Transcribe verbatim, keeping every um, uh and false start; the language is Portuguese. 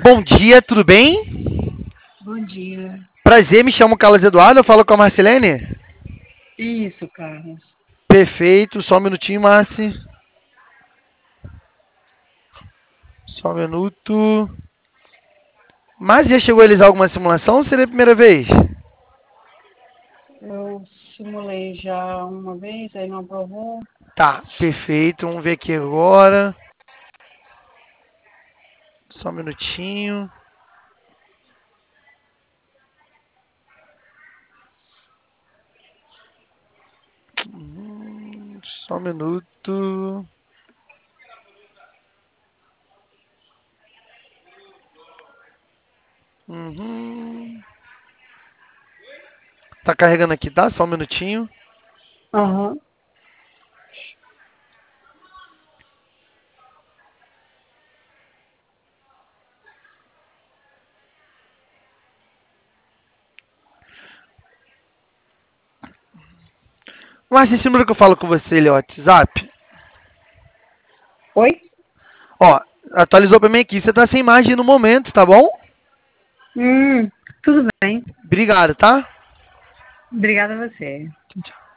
Bom dia, tudo bem? Bom dia. Prazer, me chamo Carlos Eduardo, eu falo com a Marcelene. Isso, Carlos. Perfeito, só um minutinho, Marci. Só um minuto. Mas já chegou a realizar alguma simulação ou seria a primeira vez? Eu simulei já uma vez, aí não aprovou. Tá, perfeito, vamos ver aqui agora. Só um minutinho. Hum, Só um minuto. Uhum. Tá carregando aqui, tá? Só um minutinho. Aham. Mas esse número que eu falo com você, ele é o WhatsApp? Oi? Ó, atualizou pra mim aqui. Você tá sem imagem no momento, tá bom? Hum, tudo bem. Obrigado, tá? Obrigada a você. Tchau, tchau.